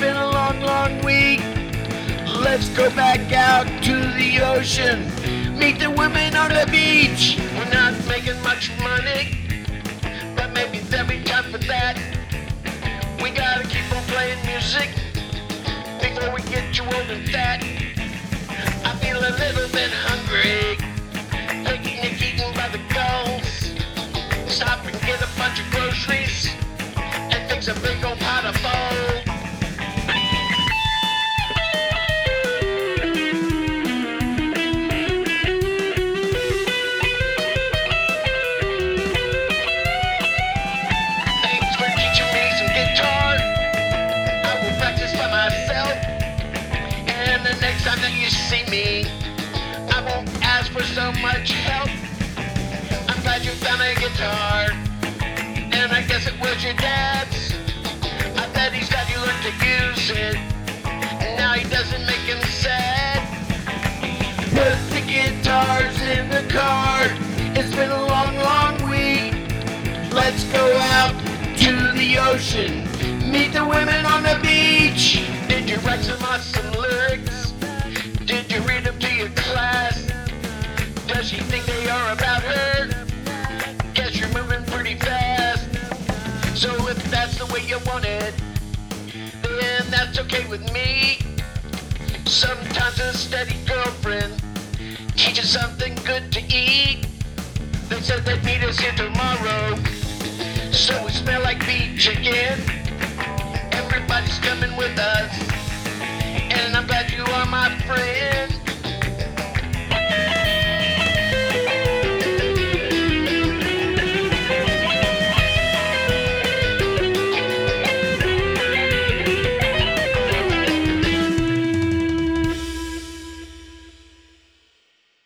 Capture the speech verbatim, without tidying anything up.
been a long, long week. Let's go back out to the ocean. Meet the women on the beach. We're not making much money, but maybe there'll be time for that. We gotta keep on playing music before we get too old and fat. I feel a little bit hungry, picnic eaten by the gulls. Stop and get a bunch of groceries and fix a big old pot of bowl. Thanks for teaching me some guitar. I will practice by myself. And the next time that you see me, I won't ask for so much help. I'm glad you found a guitar, and I guess it was your dad's. I bet he's glad you learned to use it, and now he doesn't make him sad. Put the guitars in the car. It's been a long, long week. Let's go out to the ocean. Meet the women on the beach. Did you write some awesome lyrics? Did you read them to your class? Does she think they are about her? Guess you're moving pretty fast. So if that's the way you want it, then that's okay with me. Sometimes a steady girlfriend teaches something good to eat. They said they'd meet us here tomorrow.